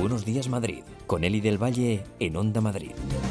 Buenos Días Madrid, con Eli del Valle en Onda Madrid.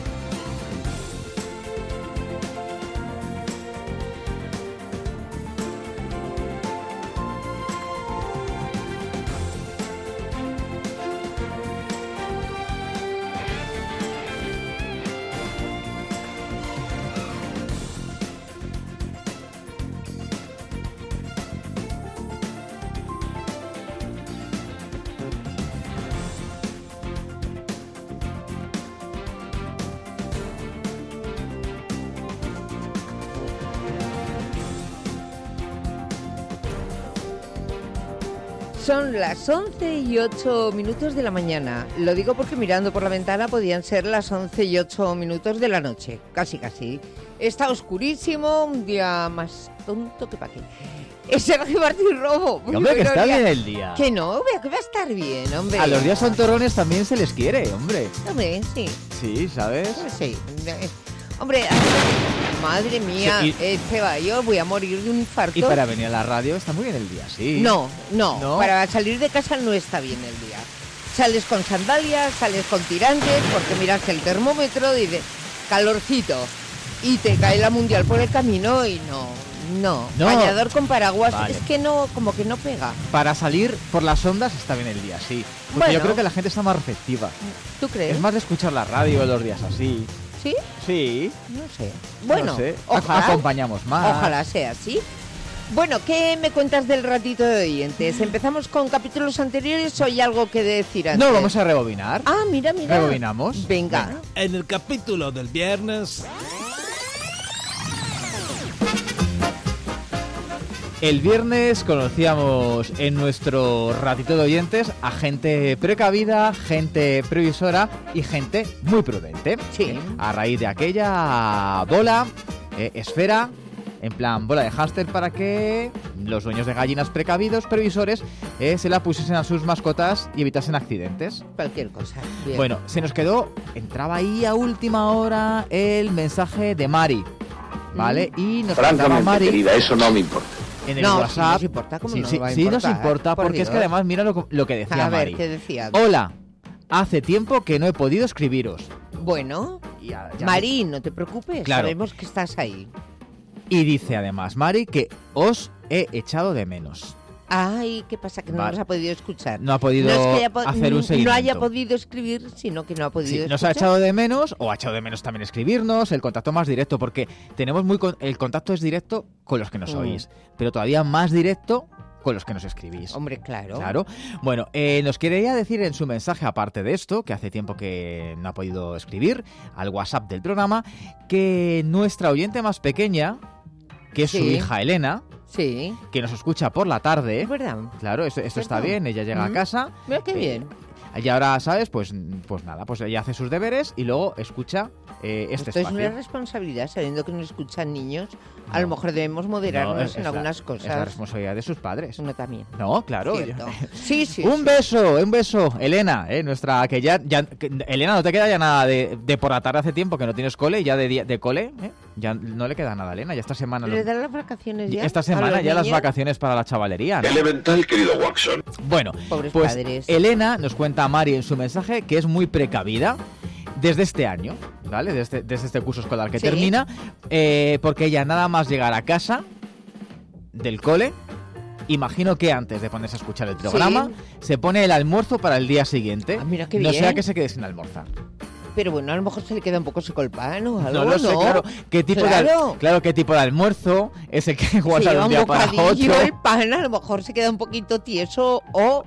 Son las 11:08 de la mañana. Lo digo porque mirando por la ventana podían ser las 11:08 de la noche. Casi, casi. Está oscurísimo, un día más tonto que pa' qué. Es Sergio Martín Rojo. Hombre, que está bien el día. Que no, vea que va a estar bien, hombre. A los días sontorrones también se les quiere, hombre. Hombre, sí. Sí, ¿sabes? Sí. Hombre, madre mía, Sí, Esteban, yo voy a morir de un infarto. Y para venir a la radio está muy bien el día, sí. No, ¿No? para salir de casa no está bien el día. Sales con sandalias, sales con tirantes, porque miras el termómetro y dices, calorcito, y te cae la mundial por el camino y no. Bañador con paraguas, vale. Es que no, como que no pega. Para salir por las ondas está bien el día, sí. Porque Bueno. yo creo que la gente está más receptiva. ¿Tú crees? Es más de escuchar la radio los días así. ¿Sí? Sí. No sé. Bueno, No sé. ojalá. Acompañamos más. Ojalá sea así. Bueno, ¿qué me cuentas del ratito de oyentes? ¿Empezamos con capítulos anteriores o hay algo que decir antes? No, vamos a rebobinar. Ah, mira. Rebobinamos. Venga. En el capítulo del viernes... El viernes conocíamos en nuestro ratito de oyentes a gente precavida, gente previsora y gente muy prudente. Sí. A raíz de aquella bola, esfera, en plan bola de hámster, para que los dueños de gallinas precavidos, previsores, se la pusiesen a sus mascotas y evitasen accidentes. Cualquier cosa. Bien. Bueno, se nos quedó, entraba ahí a última hora el mensaje de Mari, ¿vale? Y nos contaba Francamente, Mari querida, eso no me importa. en el no, WhatsApp. sí nos importa, ¿cómo no sí, va a sí importar? nos importa, Por porque es que Dios. además mira lo que decía A ver, Mari. ¿qué decía? Hola, hace tiempo que no he podido escribiros. Bueno, Y, ya Mari, no te preocupes, Claro. sabemos que estás ahí. y dice además Mari que os he echado de menos. Ay, ¿qué pasa? Que no Vale. nos ha podido escuchar. No ha podido No es que hacer un seguimiento. no haya podido escribir, sino que no ha podido Sí, escuchar. nos ha echado de menos, o ha echado de menos también escribirnos, el contacto más directo, porque tenemos el contacto es directo con los que nos oís, pero todavía más directo con los que nos escribís. Hombre, claro. Claro. Bueno, nos quería decir en su mensaje, aparte de esto, que hace tiempo que no ha podido escribir al WhatsApp del programa, que nuestra oyente más pequeña, que es su Sí. hija Elena, Sí, que nos escucha por la tarde. es verdad. Claro, esto está ¿Verdad? bien, ella llega a casa. Mira qué bien. Y ahora, ¿sabes? Pues nada, pues ella hace sus deberes y luego escucha este Esto es espacio. una responsabilidad, sabiendo que no escuchan niños. A No. lo mejor debemos moderarnos No, es en la- algunas Es la cosas. responsabilidad de sus padres. Uno también. No, claro. Cierto. Sí, sí. Un beso, Elena, nuestra, que Elena, no te queda ya nada de por la tarde, hace tiempo que no tienes cole, y ya de cole, ya no le queda nada a Elena, ya esta semana. ¿Le dan las vacaciones ya? Esta a semana los ya las niños? vacaciones para la chavalería, ¿no? Elemental, querido Watson. Bueno, Pobres pues padres. Elena nos cuenta a Mari en su mensaje que es muy precavida desde este año, ¿vale? Desde este curso escolar que Sí. termina, porque ella nada más llegar a casa del cole, imagino que antes de ponerse a escuchar el programa, se pone el almuerzo para el día siguiente. Ah, mira qué no bien. sea que se quede sin almorzar. Pero bueno, a lo mejor se le queda un poco seco el pan o algo, No lo sé, claro. ¿Qué tipo qué tipo de almuerzo es el que Se guarda de lleva un un día para bocadillo, otro? el pan a lo mejor se queda un poquito tieso o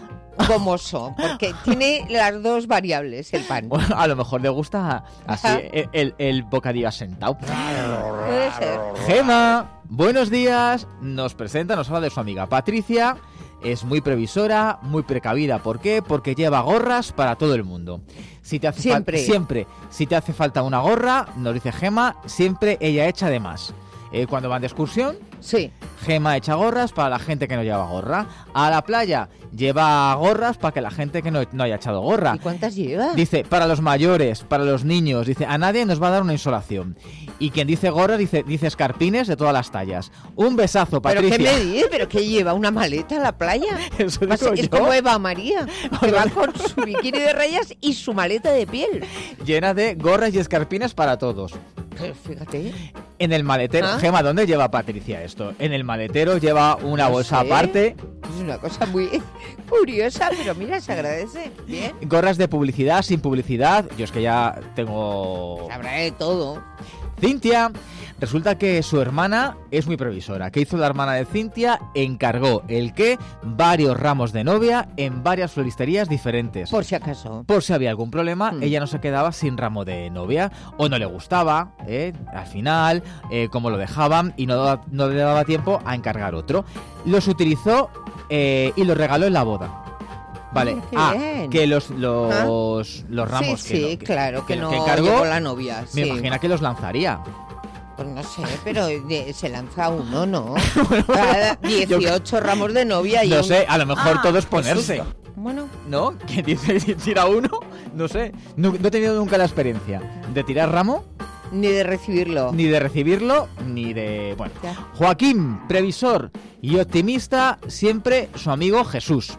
gomoso, porque tiene las dos variables el pan. Bueno, a lo mejor le gusta así Ajá. el bocadillo asentado. Puede ser. Gema, buenos días. Nos habla de su amiga Patricia. Es muy previsora, muy precavida. ¿Por qué? Porque lleva gorras para todo el mundo. Si te hace Siempre. siempre. Si te hace falta una gorra, nos dice Gema, siempre ella echa de más. Cuando van de excursión, Sí. Gema echa gorras para la gente que no lleva gorra. A la playa lleva gorras para que la gente que no haya echado gorra. ¿Y cuántas lleva? Dice, para los mayores, para los niños, dice, a nadie nos va a dar una insolación. Y quien dice gorras, dice escarpines de todas las tallas. Un besazo, Patricia. ¿Pero qué me dices? ¿Pero qué lleva? ¿Una maleta a la playa? Eso digo Es yo. como Eva María, que va con su bikini de rayas y su maleta de piel. Llena de gorras y escarpines para todos. Pero fíjate. En el maletero, ¿Ah? Gema, ¿dónde lleva Patricia esto? En el maletero lleva una No bolsa sé. aparte, Es una cosa muy curiosa, pero mira, se agradece. Bien. gorras de publicidad, sin publicidad. Yo es que ya tengo... Habrá de todo. Cintia, resulta que su hermana es muy previsora. ¿Qué hizo la hermana de Cintia? Encargó varios ramos de novia en varias floristerías diferentes. Por si acaso. Por si había algún problema, Hmm. ella no se quedaba sin ramo de novia, o no le gustaba, al final, cómo lo dejaban, y no le daba tiempo a encargar otro. Los utilizó y los regaló en la boda. Vale, Qué bien. que los ramos Sí, que que no encargó, llevó la novia. me Sí. imagino que los lanzaría. Pues no sé, pero se lanza uno, ¿no? Cada 18 ramos de novia y No un- sé, a lo mejor Ah, todo es qué ponerse. susto. Bueno, ¿No? ¿Quién dice tira uno? No sé. No he tenido nunca la experiencia de tirar ramo, ni de recibirlo. ni de recibirlo, ni de... Bueno. Ya. Joaquín, previsor y optimista, siempre su amigo Jesús.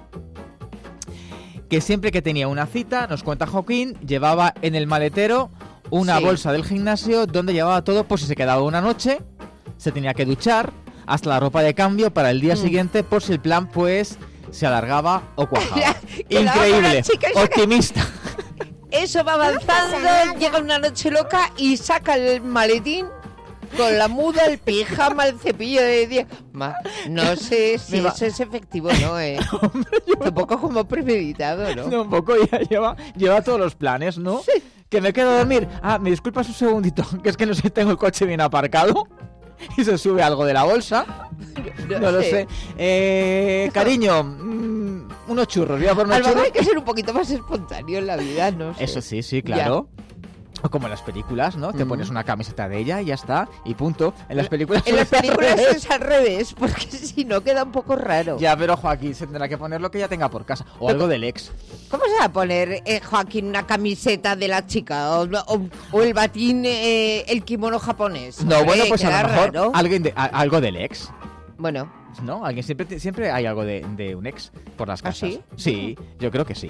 Que siempre que tenía una cita, nos cuenta Joaquín, llevaba en el maletero una Sí. bolsa del gimnasio donde llevaba todo por si se quedaba una noche, se tenía que duchar, hasta la ropa de cambio para el día siguiente por si el plan pues se alargaba o cuajaba. Quedaba con Increíble, la chica y saca- optimista. Eso va avanzando, llega una noche loca y saca el maletín con la muda, el pijama, el cepillo de dientes. No sé si Me va- eso es efectivo, ¿no? Tampoco como premeditado, ¿no? No, un poco ya lleva todos los planes, ¿no? Sí. Que me quedo a dormir. Ah, me disculpas un segundito, que es que no sé si tengo el coche bien aparcado. Y se sube algo de la bolsa. No lo sé. Cariño, unos churros. Voy a por A unos lo mejor churros. hay que ser un poquito más espontáneo en la vida, no sé. Eso sí, claro. O como en las películas, ¿no? Te pones una camiseta de ella y ya está, y punto. En las películas En las es al películas revés. es al revés, porque si no queda un poco raro. Ya, pero Joaquín se tendrá que poner lo que ya tenga por casa. O algo del ex. ¿Cómo se va a poner, Joaquín, una camiseta de la chica? O el batín, el kimono japonés. No, Hombre, bueno, pues a queda lo mejor raro. algo del ex. Bueno, ¿No? Alguien siempre hay algo de un ex por las ¿Ah, casas. sí? Sí, yo creo que sí.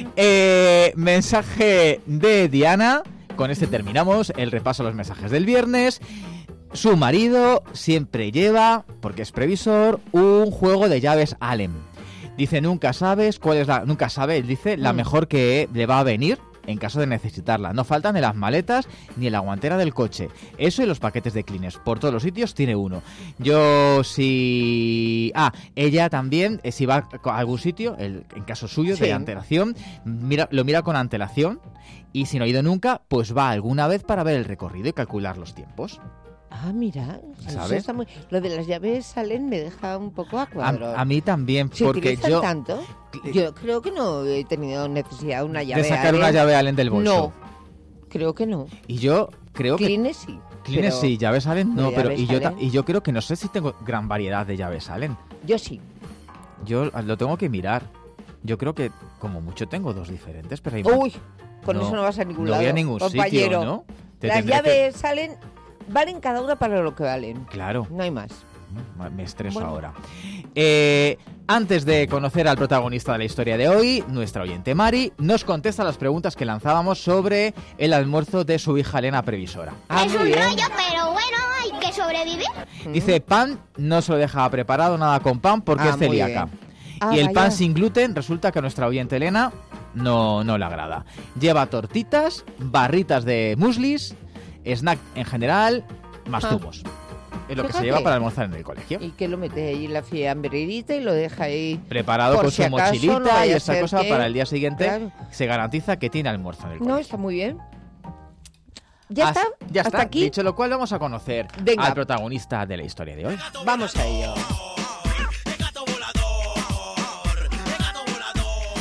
Mensaje de Diana. Con este terminamos el repaso a los mensajes del viernes. Su marido siempre lleva, porque es previsor, un juego de llaves Allen. Dice, nunca sabe, él dice, la mejor que le va a venir en caso de necesitarla. No faltan ni las maletas ni en la guantera del coche. Eso y los paquetes de Kleenex. Por todos los sitios tiene uno. Yo si... ella también, si va a algún sitio, en caso suyo, Sí. de antelación, lo mira con antelación. Y si no ha ido nunca, pues va alguna vez para ver el recorrido y calcular los tiempos. mira, eso ¿Sabes? está muy... Lo de las llaves salen me deja un poco a cuadro. A mí también, ¿Se porque utilizan yo... tanto? Yo creo que no he tenido necesidad de una llave de sacar Allen. una llave Allen del bolso. No, creo que no. Y yo creo que... Kleenex sí. Kleenex pero sí, llaves Allen no, de pero llaves Allen. y yo creo que no sé si tengo gran variedad de llaves Allen. Yo sí. Yo lo tengo que mirar. Yo creo que como mucho tengo dos diferentes, pero hay Uy, con No, eso no vas a ningún no lado. voy a ningún compañero. sitio, ¿no? Te Las tendré que- llaves salen, valen cada una para lo que valen. Claro, No hay más. me estreso Bueno. ahora. Antes de conocer al protagonista de la historia de hoy, nuestra oyente Mari nos contesta las preguntas que lanzábamos sobre el almuerzo de su hija Elena previsora. Ah, Es muy un bien. rollo, pero bueno, hay que sobrevivir. Dice, pan no se lo deja preparado nada con pan porque es muy celíaca. bien. Ah, Y el vaya. pan sin gluten resulta que a nuestra oyente Elena no le agrada. Lleva tortitas, barritas de muslis, snack en general, más zumos. Es lo que se Fíjate. lleva para almorzar en el colegio. Y que lo mete ahí en la fiambrerita y lo deja ahí. Preparado Por con si su acaso, mochilita no vaya y a esa ser cosa que- para el día siguiente. Claro. Se garantiza que tiene almuerzo en el No, colegio. está muy bien. ¿Ya está? Ya ¿Hasta está. aquí? Dicho lo cual, vamos a conocer Venga. al protagonista de la historia de hoy. Vamos a ello.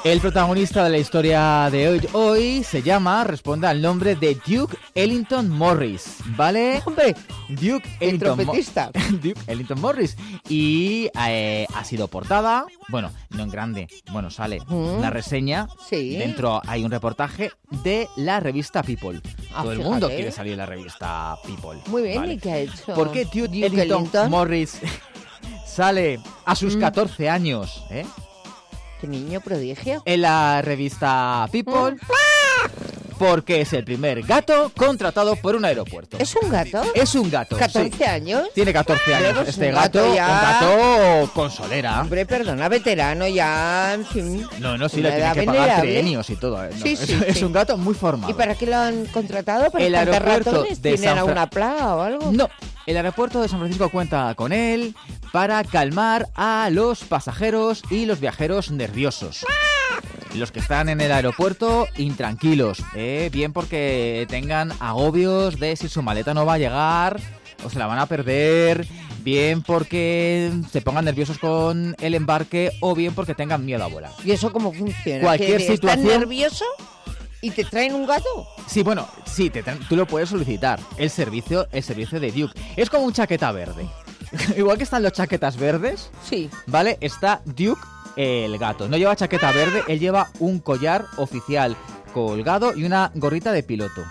El protagonista de la historia de hoy responde al nombre de Duke Ellington Morris, ¿vale? Hombre, Duke el trompetista. Duke Ellington Morris. Y ha sido portada, bueno, no en grande, bueno, sale una reseña. Sí. Dentro hay un reportaje de la revista People. Todo el mundo fíjate. quiere salir en la revista People. Muy bien, ¿vale? ¿y qué ha hecho? ¿Por qué Duke Ellington Morris sale a sus 14 años, ¿Qué niño prodigio? en la revista People? Porque es el primer gato contratado por un aeropuerto. ¿Es un gato? Es un gato. 14 sí. años. Tiene 14 años. Pues Este un gato gato, ya. un gato con solera. Hombre, perdona, veterano ya, en fin. No, sí, una le tiene edad que pagar venerable. trienios y todo. No, Sí, es sí. un gato muy formado. ¿Y para qué lo han contratado? ¿Para El espantar aeropuerto ratones? de ¿Tienen San alguna plaga o algo? No, el aeropuerto de San Francisco cuenta con él para calmar a los pasajeros y los viajeros nerviosos. Los que están en el aeropuerto intranquilos, bien porque tengan agobios de si su maleta no va a llegar o se la van a perder, bien porque se pongan nerviosos con el embarque o bien porque tengan miedo a volar. ¿Y eso cómo funciona? Cualquier ¿Que situación- ¿Estás nervioso y te traen un gato? Sí, bueno, sí, tú lo puedes solicitar, el servicio de Duke. Es como un chaqueta verde. Igual que están los chaquetas verdes, Sí. ¿vale? Está Duke, el gato. No lleva chaqueta verde, él lleva un collar oficial colgado y una gorrita de piloto.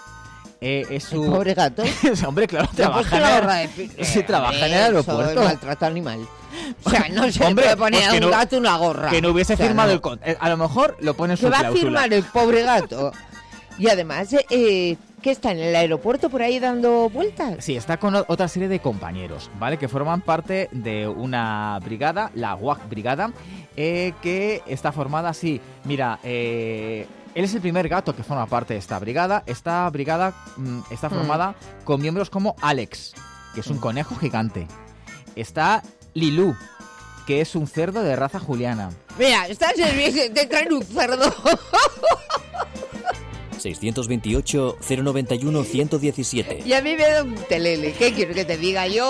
Es su... El pobre gato. Hombre, claro, Le ha puesto la gorra de sí, trabaja en el Eso aeropuerto. es maltrato animal. O sea, no se Hombre, puede poner pues a que un no- gato una gorra. Que no hubiese O sea, firmado no. el a lo mejor lo pone en su ¿Qué va a cláusula. firmar el pobre gato? Y además, ¿qué está en el aeropuerto por ahí dando vueltas? Sí, está con otra serie de compañeros, ¿vale? Que forman parte de una brigada, la WAC Brigada, que está formada así. Mira, él es el primer gato que forma parte de esta brigada. Esta brigada está formada con miembros como Alex, que es un conejo gigante. Está Lilú, que es un cerdo de raza juliana. Mira, estás nervioso, te traen un cerdo. 628-091-117. Y a mí me da un telele. ¿Qué quiero que te diga yo?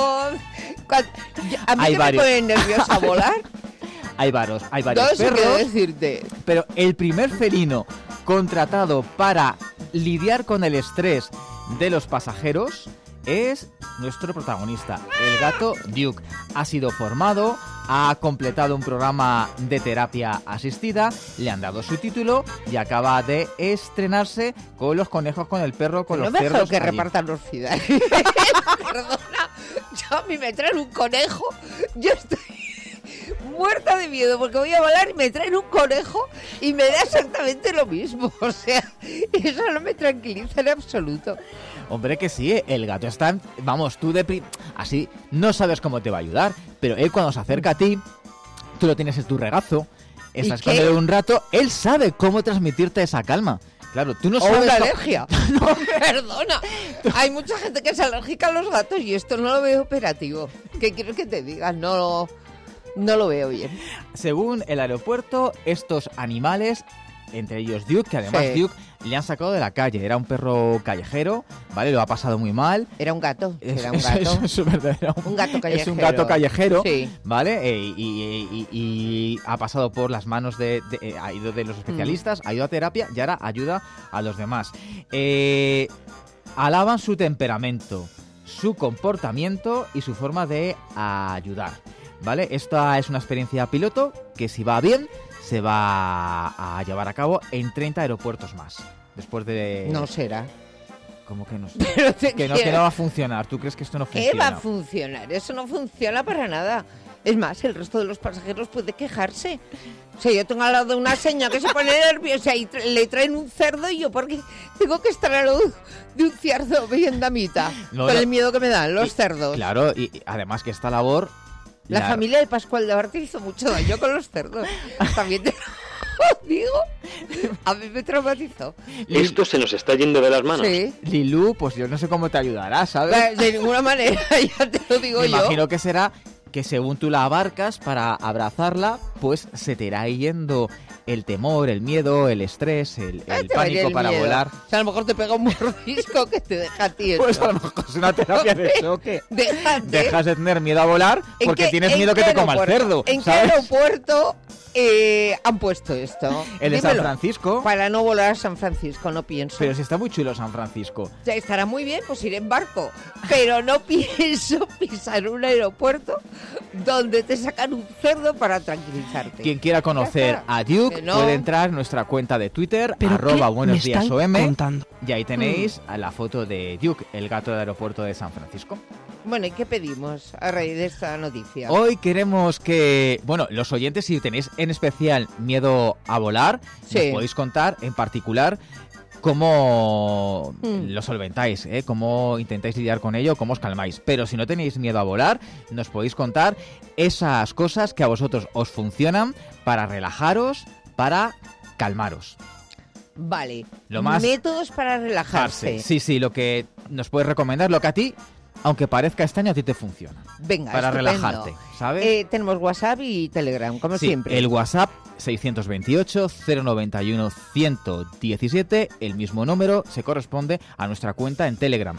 A mí Hay que varios. me pone nerviosa volar. Hay varios No sé qué perros. decirte. Pero el primer felino contratado para lidiar con el estrés de los pasajeros es nuestro protagonista, el gato Duke. Ha sido formado, ha completado un programa de terapia asistida, le han dado su título y acaba de estrenarse con los conejos, con el perro, con No los me dejo cerdos. que allí. repartan los fidales. Perdona, yo a mí me traen un conejo. Yo estoy muerta de miedo porque voy a volar y me traen un conejo y me da exactamente lo mismo. O sea, eso no me tranquiliza en absoluto. Hombre, que sí, el gato está... Vamos, tú así no sabes cómo te va a ayudar, pero él cuando se acerca a ti, tú lo tienes en tu regazo, estás ¿Y con qué? él un rato, él sabe cómo transmitirte esa calma. Claro, tú no O sabes... una co- alergia. No, perdona. Hay mucha gente que es alérgica a los gatos y esto no lo veo operativo. ¿Qué quiero que te diga? No lo veo bien. Según el aeropuerto, estos animales, entre ellos Duke, que además Sí. Duke le han sacado de la calle, era un perro callejero, ¿vale? Lo ha pasado muy mal. Era un gato. Era un Es- gato. es verdadero. Un gato Es un callejero. gato callejero, Sí. ¿vale? Y ha pasado por las manos ha ido de los especialistas, ha ido a terapia y ahora ayuda a los demás. Alaban su temperamento, su comportamiento y su forma de ayudar, ¿vale? Esta es una experiencia piloto que, si va bien, se va a llevar a cabo en 30 aeropuertos más. Después de... No será. ¿Cómo que no sé? Pero te Que no quiero- va a funcionar. ¿Tú crees que esto no funciona? ¿Qué va a funcionar? Eso no funciona para nada. Es más, el resto de los pasajeros puede quejarse. O sea, yo tengo al lado una señora que se pone nerviosa y le traen un cerdo y yo porque tengo que estar al lado de un cerdo bien damita. No, con no. el miedo que me dan los Y- cerdos. Claro, y además que esta labor... La familia de Pascual de Arte hizo mucho daño con los cerdos. También te lo digo. A mí me traumatizó. Esto se nos está yendo de las manos. Sí. Lilú, pues yo no sé cómo te ayudará, ¿sabes? De ninguna manera, ya te lo digo Me yo. imagino que será que según tú la abarcas para abrazarla, pues se te irá yendo el temor, el miedo, el estrés, el Te va a ir pánico el para miedo. volar. O sea, a lo mejor te pega un mordisco que te deja tieso. Pues a lo mejor es una terapia de choque. Déjate. Dejas de tener miedo a volar ¿En porque qué- tienes en miedo que qué te coma el aeropuerto? cerdo. ¿En qué ¿sabes? aeropuerto han puesto esto? El de San Dímelo. Francisco. Para no volar a San Francisco, no pienso. Pero si está muy chulo San Francisco. O sea, estará muy bien, pues ir en barco. Pero no pienso pisar un aeropuerto donde te sacan un cerdo para tranquilizarte. Quien quiera conocer Ya está. a Duke Que no. puede entrar en nuestra cuenta de Twitter, ¿Pero arroba qué buenos me días están OM. contando? Y ahí tenéis a la foto de Duke, el gato del aeropuerto de San Francisco. Bueno, ¿y qué pedimos a raíz de esta noticia? Hoy queremos que, bueno, los oyentes, si tenéis en especial miedo a volar, Sí. nos podéis contar en particular cómo lo solventáis, cómo intentáis lidiar con ello, cómo os calmáis. Pero si no tenéis miedo a volar, nos podéis contar esas cosas que a vosotros os funcionan para relajaros, para calmaros. Vale. Lo más- Métodos para relajarse. Sí, lo que nos puedes recomendar, lo que a ti, aunque parezca extraño, a ti te funciona. Venga, Para estupendo. relajarte, ¿sabes? Tenemos WhatsApp y Telegram, como Sí, siempre. el WhatsApp 628-091-117, el mismo número se corresponde a nuestra cuenta en Telegram,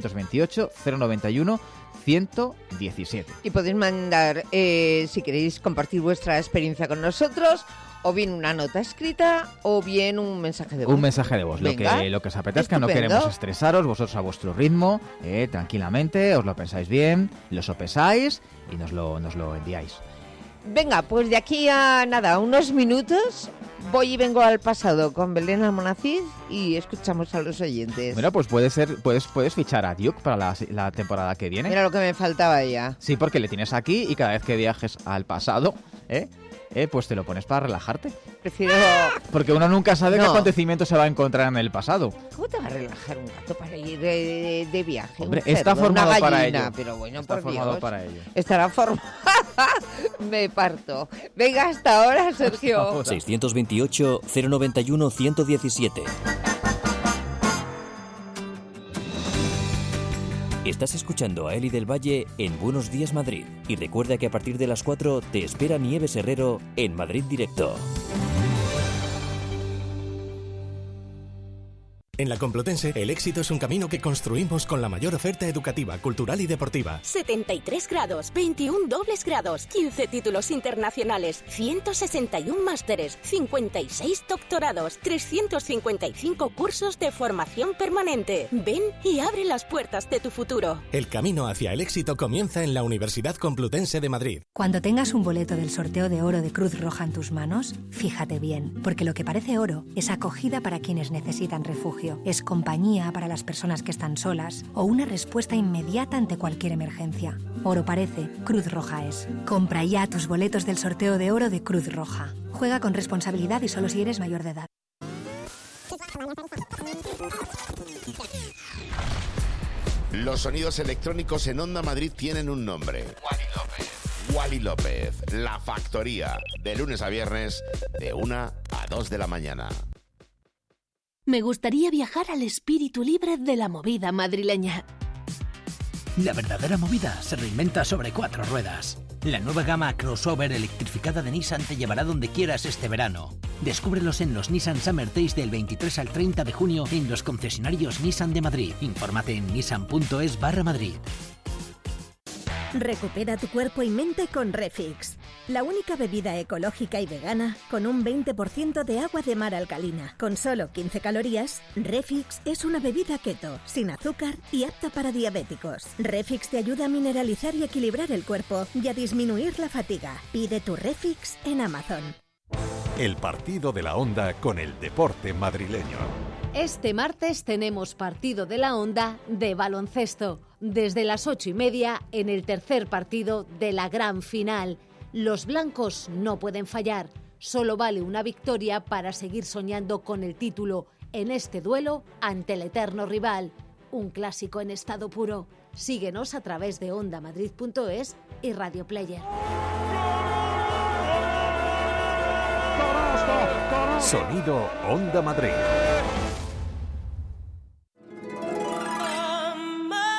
628-091-117. Y podéis mandar, si queréis compartir vuestra experiencia con nosotros, o bien una nota escrita, o bien un mensaje de voz. Un mensaje de voz, Venga. lo que os apetezca, no Estupendo. queremos estresaros, vosotros a vuestro ritmo, tranquilamente, os lo pensáis bien, lo sopesáis y nos lo enviáis. Venga, pues de aquí a nada, unos minutos, voy y vengo al pasado con Belén Almonacid y escuchamos a los oyentes. Bueno, pues puedes fichar a Duke para la temporada que viene. Mira lo que me faltaba ya. Sí, porque le tienes aquí y cada vez que viajes al pasado, pues te lo pones para relajarte. Prefiero... Porque uno nunca sabe qué No. acontecimiento se va a encontrar en el pasado. ¿Cómo te va a relajar un gato para ir de viaje? Hombre, Un cerdo, está formado una para gallina, ello. Pero bueno, Está por formado Dios. para ello. Estará formada. Me parto. Venga, hasta ahora, Sergio. 628-091-117. Estás escuchando a Eli del Valle en Buenos Días Madrid. Y recuerda que a partir de las 4 te espera Nieves Herrero en Madrid Directo. En la Complutense, el éxito es un camino que construimos con la mayor oferta educativa, cultural y deportiva. 73 grados, 21 dobles grados, 15 títulos internacionales, 161 másteres, 56 doctorados, 355 cursos de formación permanente. Ven y abre las puertas de tu futuro. El camino hacia el éxito comienza en la Universidad Complutense de Madrid. Cuando tengas un boleto del sorteo de oro de Cruz Roja en tus manos, fíjate bien, porque lo que parece oro es acogida para quienes necesitan refugio, es compañía para las personas que están solas o una respuesta inmediata ante cualquier emergencia. Oro parece, Cruz Roja es. Compra ya tus boletos del sorteo de oro de Cruz Roja. Juega con responsabilidad y solo si eres mayor de edad. Los sonidos electrónicos en Onda Madrid tienen un nombre. Wally López, La Factoría, de lunes a viernes, de 1 a 2 de la mañana. Me gustaría viajar al espíritu libre de la movida madrileña. La verdadera movida se reinventa sobre 4 ruedas. La nueva gama crossover electrificada de Nissan te llevará donde quieras este verano. Descúbrelos en los Nissan Summer Days del 23 al 30 de junio en los concesionarios Nissan de Madrid. Infórmate en nissan.es/Madrid. Recupera tu cuerpo y mente con Refix, la única bebida ecológica y vegana con un 20% de agua de mar alcalina. Con solo 15 calorías, Refix es una bebida keto, sin azúcar y apta para diabéticos. Refix te ayuda a mineralizar y equilibrar el cuerpo y a disminuir la fatiga. Pide tu Refix en Amazon. El partido de la Onda con el deporte madrileño. Este martes tenemos partido de la Onda de baloncesto. Desde las 8:30 en el tercer partido de la gran final. Los blancos no pueden fallar. Solo vale una victoria para seguir soñando con el título en este duelo ante el eterno rival. Un clásico en estado puro. Síguenos a través de ondamadrid.es y Radio Player. Sonido Onda Madrid.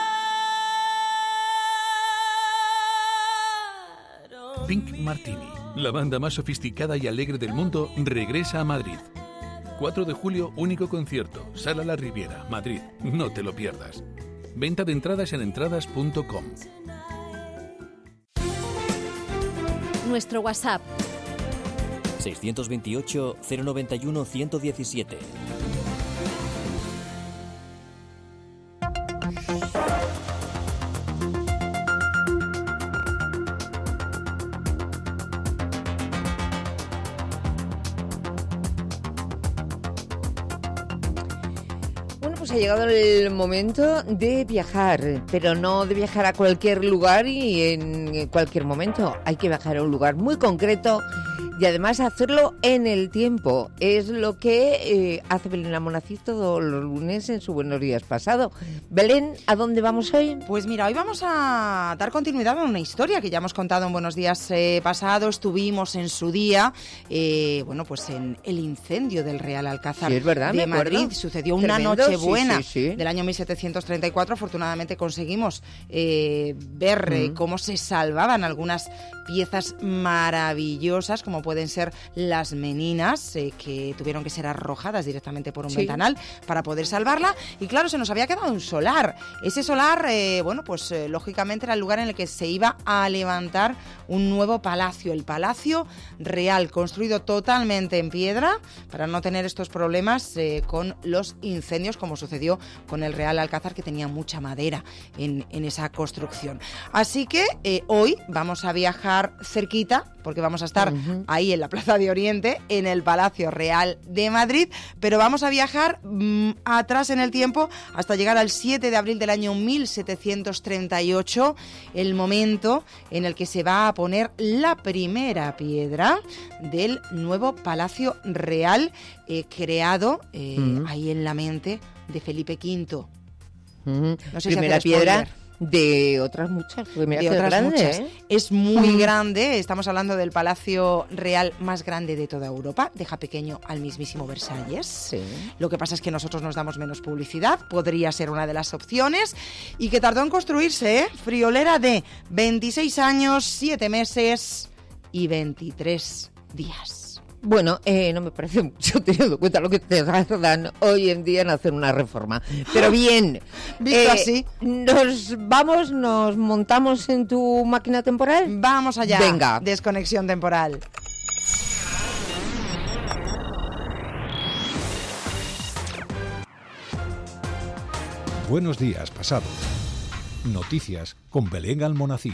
Pink Martini, La banda más sofisticada y alegre del mundo regresa a Madrid. 4 de julio, único concierto, Sala La Riviera, Madrid. No te lo pierdas. Venta de entradas en entradas.com. Nuestro WhatsApp 628 091 117. Ha llegado el momento de viajar, pero no de viajar a cualquier lugar y en cualquier momento. Hay que viajar a un lugar muy concreto y además hacerlo en el tiempo. Es lo que hace Belén Almonacid todos los lunes en su Buenos Días Pasado. Belén, ¿a dónde vamos hoy? Pues mira, hoy vamos a dar continuidad a una historia que ya hemos contado en Buenos Días Pasado. Estuvimos en su día, pues en el incendio del Real Alcázar sí, es verdad, de Madrid. Sucedió una noche buena del año 1734. Afortunadamente conseguimos ver cómo se salvaban algunas piezas maravillosas, como pueden ser las meninas, que tuvieron que ser arrojadas directamente por un ventanal para poder salvarla. Y claro, se nos había quedado un solar. Ese solar, lógicamente era el lugar en el que se iba a levantar un nuevo palacio, el Palacio Real, construido totalmente en piedra para no tener estos problemas con los incendios, como sucedió con el Real Alcázar, que tenía mucha madera en esa construcción. Así que hoy vamos a viajar cerquita, porque vamos a estar ahí en la Plaza de Oriente, en el Palacio Real de Madrid, pero vamos a viajar atrás en el tiempo hasta llegar al 7 de abril del año 1738, el momento en el que se va a poner la primera piedra del nuevo Palacio Real creado ahí en la mente de Felipe V. No sé primera si piedra spoiler. De otras muchas, mira de que otras grande, muchas. ¿eh? Es muy grande, estamos hablando del Palacio Real más grande de toda Europa, deja pequeño al mismísimo Versalles. Sí. Lo que pasa es que nosotros nos damos menos publicidad, podría ser una de las opciones, y que tardó en construirse, friolera de 26 años, 7 meses y 23 días. Bueno, no me parece mucho teniendo en cuenta lo que te tardan hoy en día en hacer una reforma. Pero bien, visto así, nos montamos en tu máquina temporal. Vamos allá. Venga. Desconexión temporal. Buenos Días Pasado. Noticias con Belén Almonacid.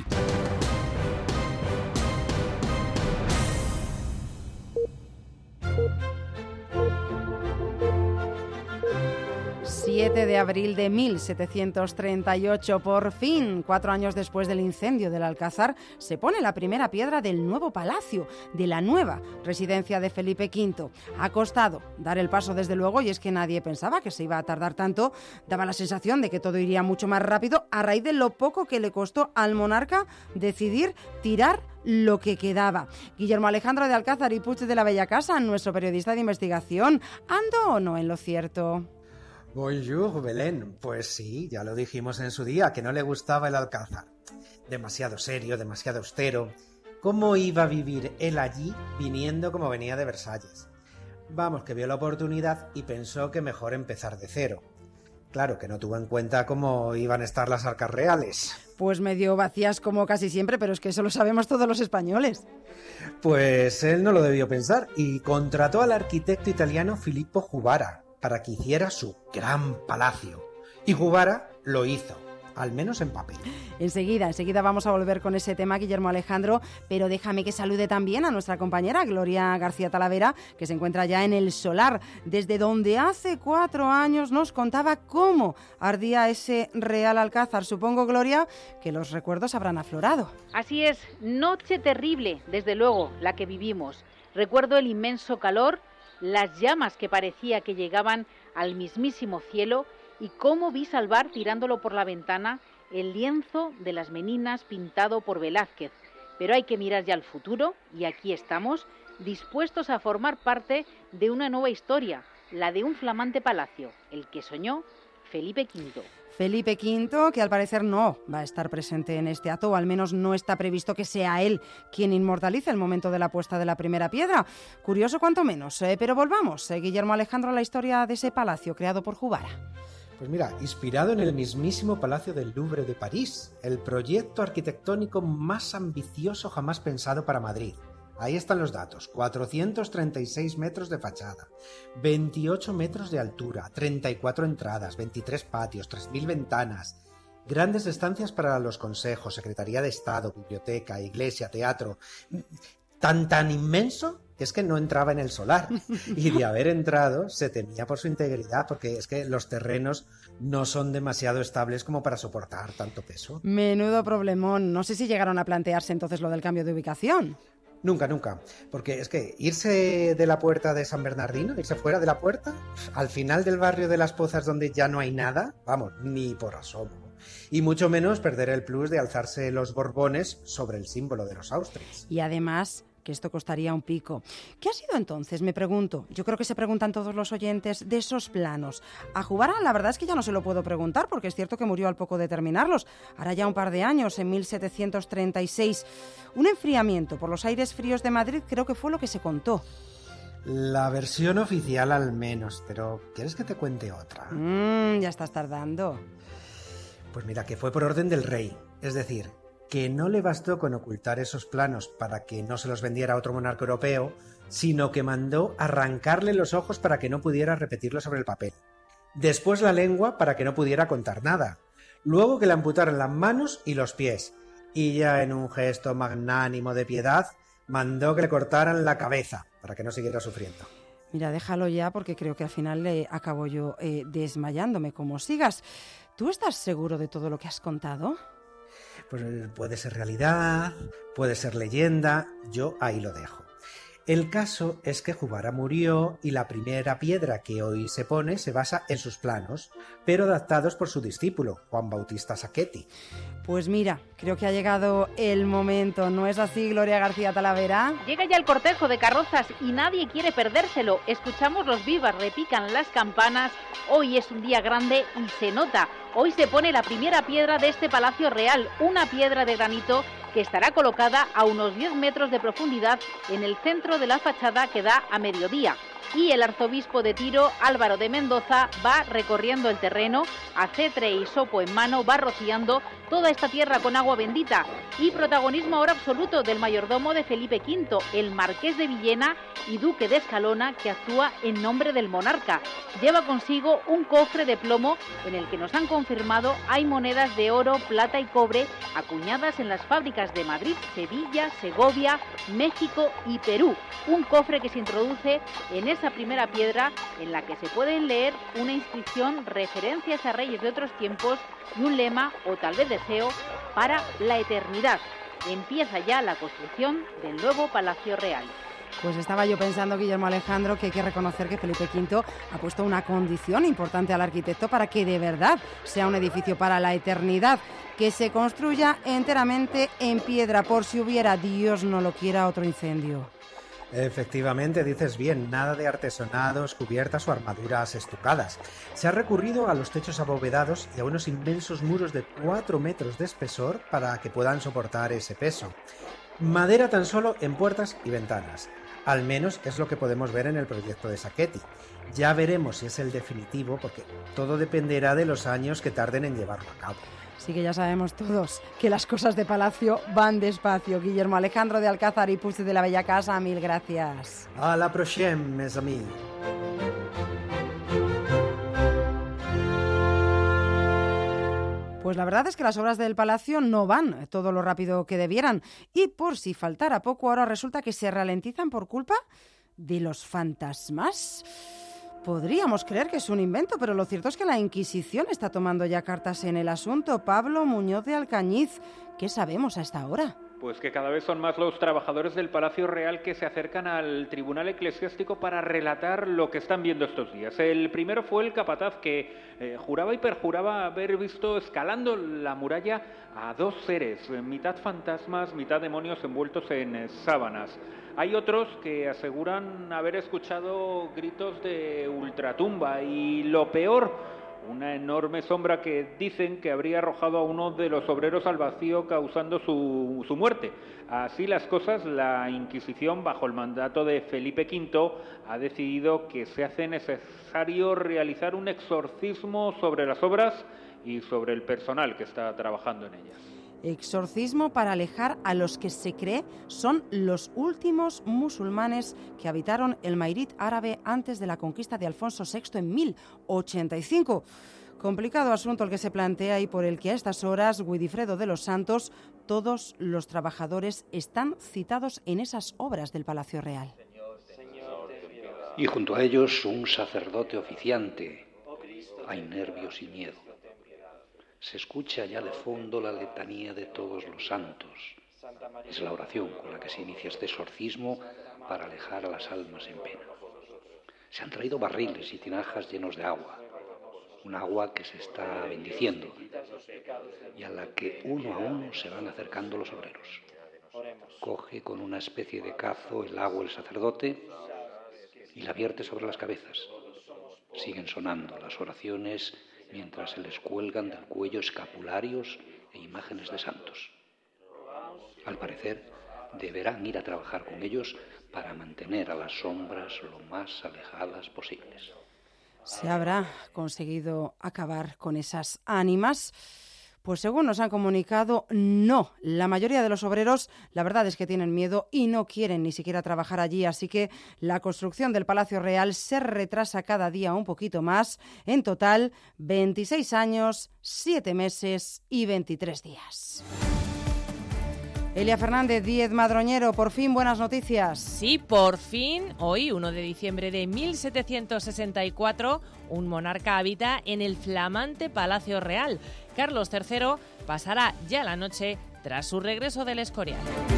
De abril de 1738, por fin, 4 años después del incendio del Alcázar, se pone la primera piedra del nuevo palacio, de la nueva residencia de Felipe V. Ha costado dar el paso, desde luego, y es que nadie pensaba que se iba a tardar tanto. Daba la sensación de que todo iría mucho más rápido a raíz de lo poco que le costó al monarca decidir tirar lo que quedaba. Guillermo Alejandro de Alcázar y Puig de la Bella Casa, nuestro periodista de investigación, ¿ando o no en lo cierto? Bonjour, Belén. Pues sí, ya lo dijimos en su día, que no le gustaba el Alcázar. Demasiado serio, demasiado austero. ¿Cómo iba a vivir él allí viniendo como venía de Versalles? Vamos, que vio la oportunidad y pensó que mejor empezar de cero. Claro, que no tuvo en cuenta cómo iban a estar las arcas reales. Pues medio vacías como casi siempre, pero es que eso lo sabemos todos los españoles. Pues él no lo debió pensar y contrató al arquitecto italiano Filippo Juvara para que hiciera su gran palacio. Y Juvara lo hizo, al menos en papel. Enseguida vamos a volver con ese tema, Guillermo Alejandro, pero déjame que salude también a nuestra compañera Gloria García Talavera, que se encuentra ya en el solar, desde donde hace 4 años nos contaba cómo ardía ese Real Alcázar. Supongo, Gloria, que los recuerdos habrán aflorado. Así es, noche terrible, desde luego, la que vivimos. Recuerdo el inmenso calor, las llamas que parecía que llegaban al mismísimo cielo y cómo vi salvar, tirándolo por la ventana, el lienzo de las meninas pintado por Velázquez. Pero hay que mirar ya al futuro y aquí estamos, dispuestos a formar parte de una nueva historia, la de un flamante palacio, el que soñó Felipe V. Felipe V, que al parecer no va a estar presente en este acto, o al menos no está previsto que sea él quien inmortalice el momento de la puesta de la primera piedra. Curioso cuanto menos, pero volvamos, Guillermo Alejandro, a la historia de ese palacio creado por Jubara. Pues mira, inspirado en el mismísimo Palacio del Louvre de París, el proyecto arquitectónico más ambicioso jamás pensado para Madrid. Ahí están los datos: 436 metros de fachada, 28 metros de altura, 34 entradas, 23 patios, 3.000 ventanas, grandes estancias para los consejos, Secretaría de Estado, biblioteca, iglesia, teatro. Tan inmenso que es que no entraba en el solar, y de haber entrado se temía por su integridad, porque es que los terrenos no son demasiado estables como para soportar tanto peso. Menudo problemón. No sé si llegaron a plantearse entonces lo del cambio de ubicación. Nunca, porque es que irse de la puerta de San Bernardino, irse fuera de la puerta, al final del barrio de Las Pozas donde ya no hay nada, vamos, ni por asomo. Y mucho menos perder el plus de alzarse los Borbones sobre el símbolo de los Austrias. Y además, que esto costaría un pico. ¿Qué ha sido entonces, me pregunto? Yo creo que se preguntan todos los oyentes de esos planos. A Jubara la verdad es que ya no se lo puedo preguntar, porque es cierto que murió al poco de terminarlos. Hará ya un par de años, en 1736. Un enfriamiento por los aires fríos de Madrid creo que fue lo que se contó. La versión oficial al menos, pero ¿quieres que te cuente otra? Ya estás tardando. Pues mira, que fue por orden del rey, es decir, que no le bastó con ocultar esos planos para que no se los vendiera a otro monarca europeo, sino que mandó arrancarle los ojos para que no pudiera repetirlo sobre el papel. Después la lengua para que no pudiera contar nada. Luego que le amputaran las manos y los pies. Y ya en un gesto magnánimo de piedad, mandó que le cortaran la cabeza para que no siguiera sufriendo. Mira, déjalo ya, porque creo que al final acabo yo desmayándome como sigas. ¿Tú estás seguro de todo lo que has contado? Pues puede ser realidad, puede ser leyenda, yo ahí lo dejo. El caso es que Jubara murió y la primera piedra que hoy se pone se basa en sus planos, pero adaptados por su discípulo, Juan Bautista Sacchetti. Pues mira, creo que ha llegado el momento, ¿no es así, Gloria García Talavera? Llega ya el cortejo de carrozas y nadie quiere perdérselo. Escuchamos los vivas, repican las campanas. Hoy es un día grande y se nota. Hoy se pone la primera piedra de este Palacio Real, una piedra de granito que estará colocada a unos 10 metros de profundidad en el centro de la fachada que da a mediodía. Y el arzobispo de Tiro, Álvaro de Mendoza, va recorriendo el terreno, a cetre y sopo en mano, va rociando toda esta tierra con agua bendita. Y protagonismo ahora absoluto del mayordomo de Felipe V, el marqués de Villena y duque de Escalona, que actúa en nombre del monarca. Lleva consigo un cofre de plomo en el que nos han confirmado hay monedas de oro, plata y cobre acuñadas en las fábricas de Madrid, Sevilla, Segovia, México y Perú. Un cofre que se introduce en esa primera piedra, en la que se pueden leer una inscripción, referencias a reyes de otros tiempos y un lema, o tal vez deseo, para la eternidad. Empieza ya la construcción del nuevo Palacio Real. Pues estaba yo pensando, Guillermo Alejandro, que hay que reconocer que Felipe V ha puesto una condición importante al arquitecto para que de verdad sea un edificio para la eternidad, que se construya enteramente en piedra, por si hubiera, Dios no lo quiera, otro incendio. Efectivamente, dices bien, nada de artesonados, cubiertas o armaduras estucadas. Se ha recurrido a los techos abovedados y a unos inmensos muros de 4 metros de espesor para que puedan soportar ese peso. Madera tan solo en puertas y ventanas. Al menos es lo que podemos ver en el proyecto de Sacchetti. Ya veremos si es el definitivo, porque todo dependerá de los años que tarden en llevarlo a cabo. Sí que ya sabemos todos que las cosas de palacio van despacio. Guillermo Alejandro de Alcázar y Puig de la Bella Casa, mil gracias. A la prochaine, mes amis. Pues la verdad es que las obras del palacio no van todo lo rápido que debieran. Y por si faltara poco, ahora resulta que se ralentizan por culpa de los fantasmas. Podríamos creer que es un invento, pero lo cierto es que la Inquisición está tomando ya cartas en el asunto. Pablo Muñoz de Alcañiz, ¿qué sabemos a esta hora? Pues que cada vez son más los trabajadores del Palacio Real que se acercan al Tribunal Eclesiástico para relatar lo que están viendo estos días. El primero fue el capataz que juraba y perjuraba haber visto escalando la muralla a 2 seres, mitad fantasmas, mitad demonios envueltos en sábanas. Hay otros que aseguran haber escuchado gritos de ultratumba y lo peor, una enorme sombra que dicen que habría arrojado a uno de los obreros al vacío causando su muerte. Así las cosas, la Inquisición, bajo el mandato de Felipe V, ha decidido que se hace necesario realizar un exorcismo sobre las obras y sobre el personal que está trabajando en ellas. Exorcismo para alejar a los que se cree son los últimos musulmanes que habitaron el Mairit árabe antes de la conquista de Alfonso VI en 1085. Complicado asunto el que se plantea y por el que a estas horas, Widifredo de los Santos, todos los trabajadores están citados en esas obras del Palacio Real. Y junto a ellos un sacerdote oficiante. Hay nervios y miedo. Se escucha ya de fondo la letanía de todos los santos. Es la oración con la que se inicia este exorcismo para alejar a las almas en pena. Se han traído barriles y tinajas llenos de agua. Un agua que se está bendiciendo y a la que uno a uno se van acercando los obreros. Coge con una especie de cazo el agua el sacerdote y la vierte sobre las cabezas. Siguen sonando las oraciones mientras se les cuelgan del cuello escapularios e imágenes de santos. Al parecer, deberán ir a trabajar con ellos para mantener a las sombras lo más alejadas posibles. ¿Se habrá conseguido acabar con esas ánimas? Pues según nos han comunicado, no. La mayoría de los obreros, la verdad es que tienen miedo y no quieren ni siquiera trabajar allí, así que la construcción del Palacio Real se retrasa cada día un poquito más. En total, 26 años, 7 meses y 23 días. Elia Fernández, Díez Madroñero, por fin buenas noticias. Sí, por fin, hoy, 1 de diciembre de 1764, un monarca habita en el flamante Palacio Real. Carlos III pasará ya la noche tras su regreso del Escorial.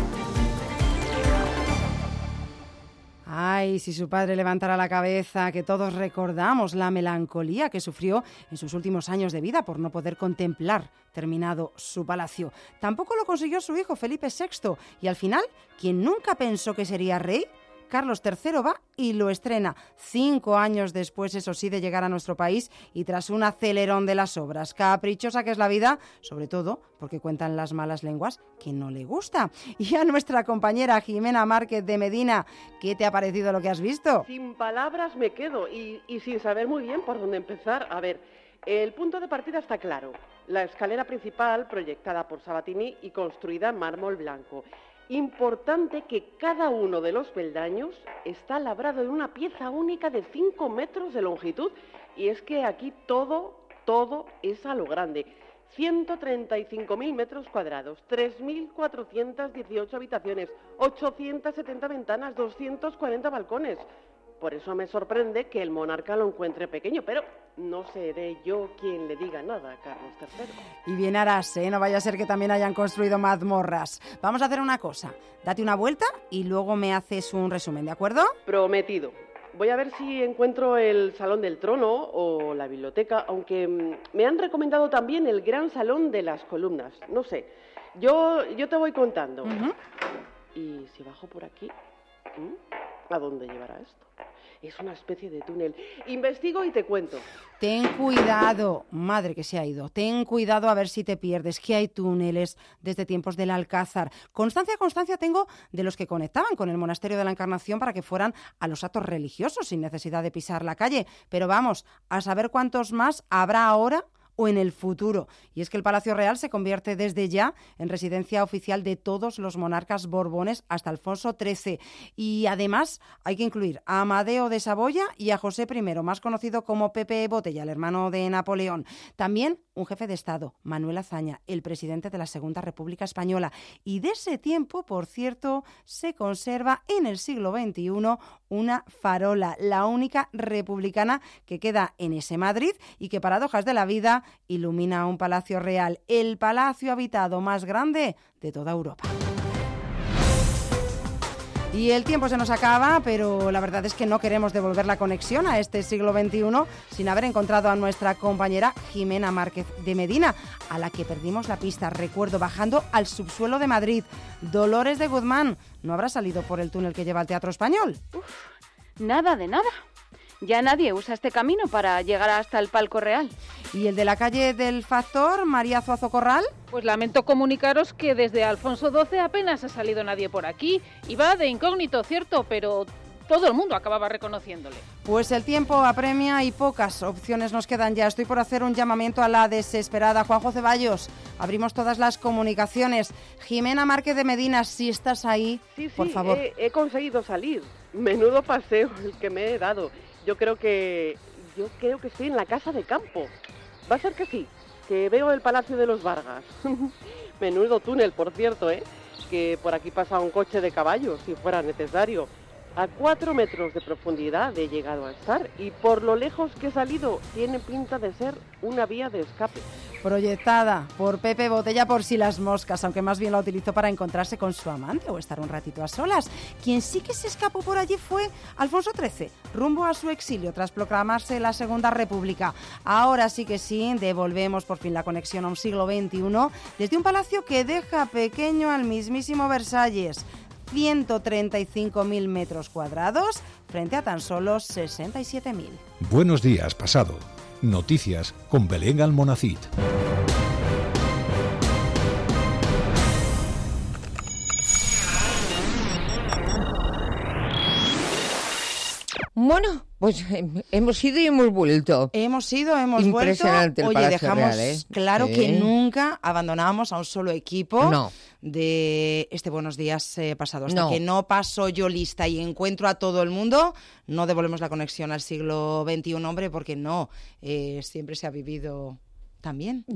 Ay, si su padre levantara la cabeza, que todos recordamos la melancolía que sufrió en sus últimos años de vida por no poder contemplar terminado su palacio. Tampoco lo consiguió su hijo Felipe VI y al final, quien nunca pensó que sería rey, Carlos III va y lo estrena 5 años después, eso sí, de llegar a nuestro país y tras un acelerón de las obras. Caprichosa que es la vida, sobre todo porque cuentan las malas lenguas que no le gusta. Y a nuestra compañera Jimena Márquez de Medina, ¿qué te ha parecido lo que has visto? Sin palabras me quedo y sin saber muy bien por dónde empezar. A ver, el punto de partida está claro. La escalera principal, proyectada por Sabatini y construida en mármol blanco. Importante que cada uno de los peldaños está labrado en una pieza única de 5 metros de longitud y es que aquí todo es a lo grande. 135.000 metros cuadrados, 3.418 habitaciones, 870 ventanas, 240 balcones. Por eso me sorprende que el monarca lo encuentre pequeño, pero no seré yo quien le diga nada a Carlos III. Y bien harás, ¿eh? No vaya a ser que también hayan construido mazmorras. Vamos a hacer una cosa, date una vuelta y luego me haces un resumen, ¿de acuerdo? Prometido. Voy a ver si encuentro el Salón del Trono o la biblioteca, aunque me han recomendado también el Gran Salón de las Columnas. No sé, yo te voy contando. Y si bajo por aquí, ¿a dónde llevará esto? Es una especie de túnel. Investigo y te cuento. Ten cuidado, madre que se ha ido. Ten cuidado a ver si te pierdes, que hay túneles desde tiempos del Alcázar. Constancia tengo de los que conectaban con el Monasterio de la Encarnación para que fueran a los actos religiosos sin necesidad de pisar la calle. Pero vamos, a saber cuántos más habrá ahora o en el futuro. Y es que el Palacio Real se convierte desde ya en residencia oficial de todos los monarcas borbones hasta Alfonso XIII. Y además hay que incluir a Amadeo de Saboya y a José I, más conocido como Pepe Botella, el hermano de Napoleón. También un jefe de Estado, Manuel Azaña, el presidente de la Segunda República Española. Y de ese tiempo, por cierto, se conserva en el siglo XXI una farola, la única republicana que queda en ese Madrid y que, paradojas de la vida, ilumina un palacio real, el palacio habitado más grande de toda Europa. Y el tiempo se nos acaba, pero la verdad es que no queremos devolver la conexión a este siglo XXI sin haber encontrado a nuestra compañera Jimena Márquez de Medina, a la que perdimos la pista, recuerdo, bajando al subsuelo de Madrid. Dolores de Guzmán, ¿no habrá salido por el túnel que lleva al Teatro Español? Nada de nada. Ya nadie usa este camino para llegar hasta el Palco Real. ¿Y el de la calle del Factor, María Zuazo Corral? Pues lamento comunicaros que desde Alfonso XII apenas ha salido nadie por aquí. Iba de incógnito, cierto, pero todo el mundo acababa reconociéndole. Pues el tiempo apremia y pocas opciones nos quedan ya. Estoy por hacer un llamamiento a la desesperada. Juanjo Ceballos, abrimos todas las comunicaciones. Jimena Márquez de Medina, si estás ahí, por favor. He conseguido salir. Menudo paseo el que me he dado. Yo creo que estoy en la casa de campo. Va a ser que sí, que veo el Palacio de los Vargas. Menudo túnel, por cierto, que por aquí pasa un coche de caballo, si fuera necesario. A 4 metros de profundidad he llegado a estar y por lo lejos que he salido tiene pinta de ser una vía de escape. Proyectada por Pepe Botella por si las moscas, aunque más bien la utilizó para encontrarse con su amante o estar un ratito a solas. Quien sí que se escapó por allí fue Alfonso XIII, rumbo a su exilio tras proclamarse la Segunda República. Ahora sí que sí, devolvemos por fin la conexión a un siglo XXI desde un palacio que deja pequeño al mismísimo Versalles. 135.000 metros cuadrados frente a tan solo 67.000. Buenos días, pasado. Noticias con Belén Almonacid. Bueno, pues hemos ido y hemos vuelto. Hemos vuelto. Impresionante el Palacio dejamos Real, claro sí. Que nunca abandonábamos a un solo equipo de este Buenos Días pasado. Hasta que no paso yo lista y encuentro a todo el mundo, no devolvemos la conexión al siglo XXI, hombre, porque siempre se ha vivido también.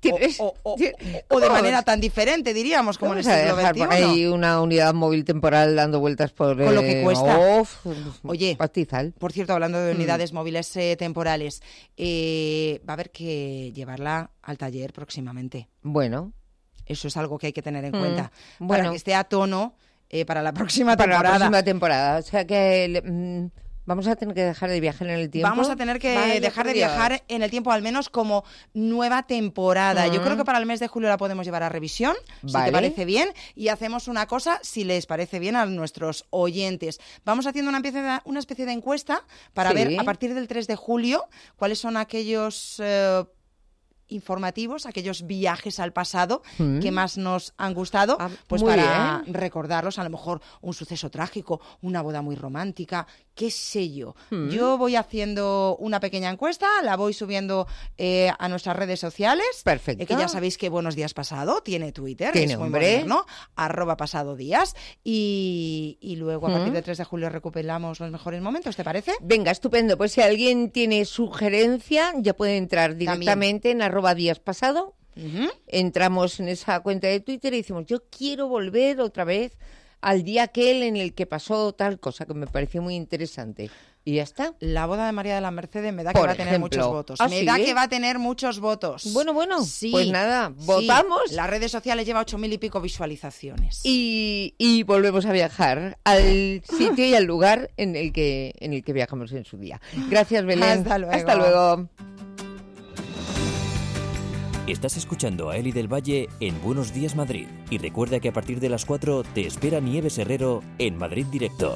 O de manera tan diferente, diríamos, como en el siglo XXI. Hay una unidad móvil temporal dando vueltas por... Con lo que cuesta. Oye, pastizal. Por cierto, hablando de unidades móviles temporales, va a haber que llevarla al taller próximamente. Bueno. Eso es algo que hay que tener en cuenta. Para que esté a tono para la próxima temporada. O sea que... Vamos a tener que dejar de viajar en el tiempo. Vamos a tener que dejar de viajar en el tiempo, al menos como nueva temporada. Yo creo que para el mes de julio la podemos llevar a revisión, si te parece bien, y hacemos una cosa, si les parece bien a nuestros oyentes. Vamos haciendo una especie de encuesta para ver a partir del 3 de julio cuáles son aquellos... informativos, aquellos viajes al pasado que más nos han gustado, pues para recordarlos, a lo mejor un suceso trágico, una boda muy romántica, qué sé yo. Yo voy haciendo una pequeña encuesta, la voy subiendo a nuestras redes sociales. Perfecto. Que ya sabéis que Buenos Días Pasado tiene Twitter, tiene es muy moderno, @pasadodías, y luego a partir del 3 de julio recuperamos los mejores momentos, ¿te parece? Venga, estupendo. Pues si alguien tiene sugerencia, ya puede entrar directamente en @díaspasado. Entramos en esa cuenta de Twitter y decimos, yo quiero volver otra vez al día aquel en el que pasó tal cosa que me pareció muy interesante. Y ya está. La boda de María de la Mercedes me da que va a tener muchos votos. Que va a tener muchos votos. Bueno, sí, pues nada, votamos. Sí. Las redes sociales lleva 8.000 y pico visualizaciones. Y volvemos a viajar al sitio y al lugar en el que viajamos en su día. Gracias, Belén. Hasta luego. Hasta luego. Estás escuchando a Eli del Valle en Buenos Días Madrid. Y recuerda que a partir de las 4 te espera Nieves Herrero en Madrid Directo.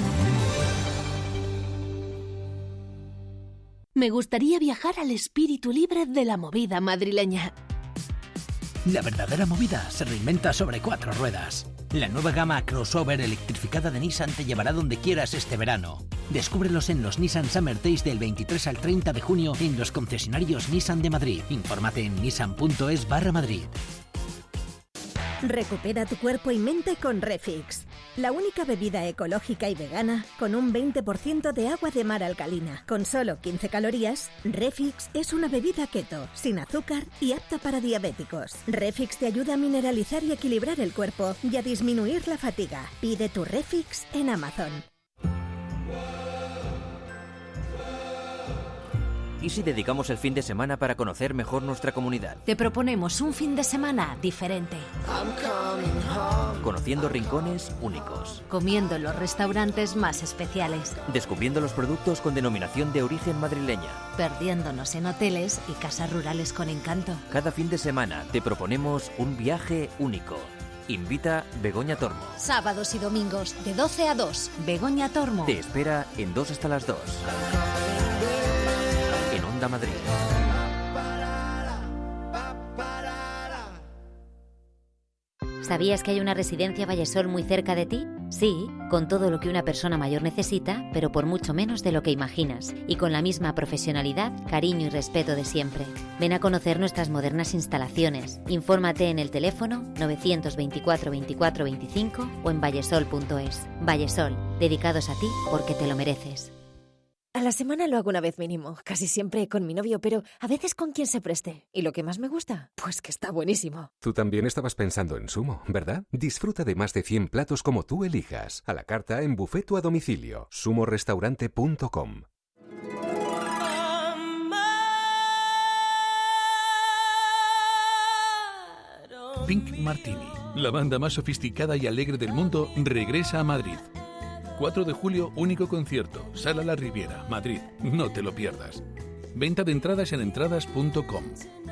Me gustaría viajar al espíritu libre de la movida madrileña. La verdadera movida se reinventa sobre 4 ruedas. La nueva gama crossover electrificada de Nissan te llevará donde quieras este verano. Descúbrelos en los Nissan Summer Days del 23 al 30 de junio en los concesionarios Nissan de Madrid. Infórmate en nissan.es/Madrid. Recupera tu cuerpo y mente con Refix, la única bebida ecológica y vegana con un 20% de agua de mar alcalina. Con solo 15 calorías, Refix es una bebida keto, sin azúcar y apta para diabéticos. Refix te ayuda a mineralizar y equilibrar el cuerpo y a disminuir la fatiga. Pide tu Refix en Amazon. ¿Y si dedicamos el fin de semana para conocer mejor nuestra comunidad? Te proponemos un fin de semana diferente. Conociendo rincones únicos. Comiendo en los restaurantes más especiales. Descubriendo los productos con denominación de origen madrileña. Perdiéndonos en hoteles y casas rurales con encanto. Cada fin de semana te proponemos un viaje único. Invita Begoña Tormo. Sábados y domingos de 12 a 2. Begoña Tormo. Te espera en 2 hasta las 2. En Onda Madrid. ¿Sabías que hay una residencia Vallesol muy cerca de ti? Sí, con todo lo que una persona mayor necesita, pero por mucho menos de lo que imaginas, y con la misma profesionalidad, cariño y respeto de siempre. Ven a conocer nuestras modernas instalaciones. Infórmate en el teléfono 924 24 25 o en vallesol.es. Vallesol, dedicados a ti porque te lo mereces. A la semana lo hago una vez mínimo, casi siempre con mi novio, pero a veces con quien se preste. ¿Y lo que más me gusta? Pues que está buenísimo. Tú también estabas pensando en Sumo, ¿verdad? Disfruta de más de 100 platos como tú elijas, a la carta, en buffet o a domicilio. sumorestaurante.com. Pink Martini, la banda más sofisticada y alegre del mundo, regresa a Madrid. 4 de julio, único concierto, Sala La Riviera, Madrid. No te lo pierdas. Venta de entradas en entradas.com.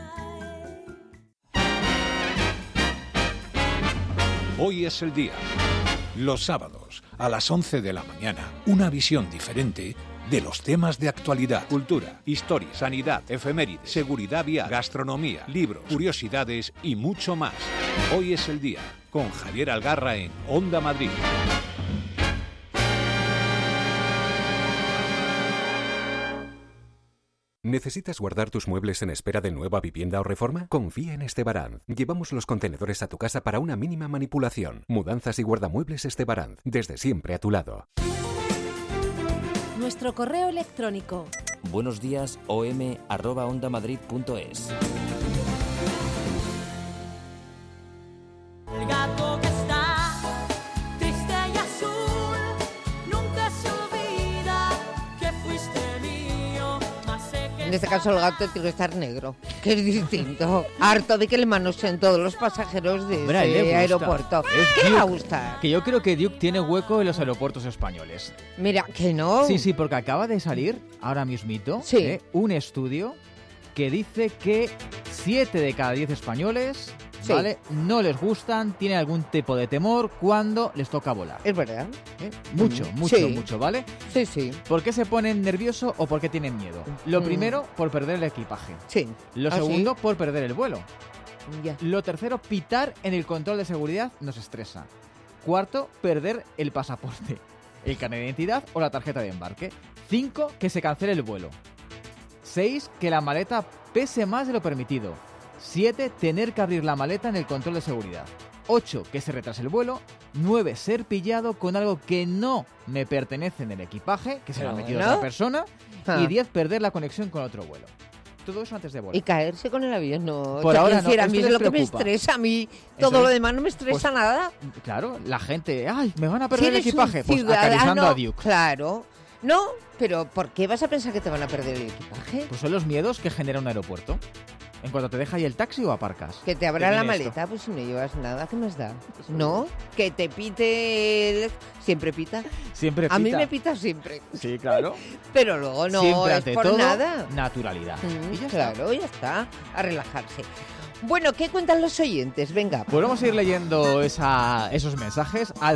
Hoy es el día. Los sábados, a las 11 de la mañana, una visión diferente de los temas de actualidad, cultura, historia, sanidad, efemérides, seguridad vial, gastronomía, libros, curiosidades y mucho más. Hoy es el día, con Javier Algarra en Onda Madrid. ¿Necesitas guardar tus muebles en espera de nueva vivienda o reforma? Confía en Estebaranz. Llevamos los contenedores a tu casa para una mínima manipulación. Mudanzas y guardamuebles Estebaranz. Desde siempre a tu lado. Nuestro correo electrónico. buenosdías.om@ondamadrid.es. El gato que está triste y azul nunca se olvida que fuiste mío. En este caso el gato tiene que estar negro, que es distinto. Harto de que le manoseen todos los pasajeros de ese aeropuerto. ¿Qué le va a gustar? Que yo creo que Duke tiene hueco en los aeropuertos españoles. Mira, que no. Sí, porque acaba de salir, ahora mismito, un estudio que dice que 7 de cada 10 españoles... Sí. ¿Vale? No les gustan, tienen algún tipo de temor cuando les toca volar. Es verdad. Mucho, ¿vale? Sí. ¿Por qué se ponen nerviosos o por qué tienen miedo? Lo primero, por perder el equipaje. Sí. Lo segundo, por perder el vuelo. Ya. Lo tercero, pitar en el control de seguridad nos estresa. Cuarto, perder el pasaporte, el carnet de identidad o la tarjeta de embarque. 5, que se cancele el vuelo. 6, que la maleta pese más de lo permitido. 7, tener que abrir la maleta en el control de seguridad. 8, que se retrase el vuelo. 9, ser pillado con algo que no me pertenece en el equipaje, que se lo ha metido otra persona. Y 10, perder la conexión con otro vuelo. Todo eso antes de volar. Y caerse con el avión, no. Por ahora decir, no, a mí es lo que me estresa, a mí todo lo demás no me estresa nada. Claro, la gente, ay, me van a perder el equipaje. Pues acariciando a Duke. Claro. No, pero ¿por qué vas a pensar que te van a perder el equipaje? Pues son los miedos que genera un aeropuerto. En cuanto te deja ahí el taxi o aparcas. Que te abra la maleta, pues si no llevas nada, ¿qué más da? No, que te pite... Siempre pita. Siempre pita. A mí me pita siempre. Sí, claro. Pero luego no siempre, es ante por todo, nada. Naturalidad. Y ya está. Ya está. A relajarse. Bueno, ¿qué cuentan los oyentes? Venga. Pues vamos a ir leyendo esos mensajes al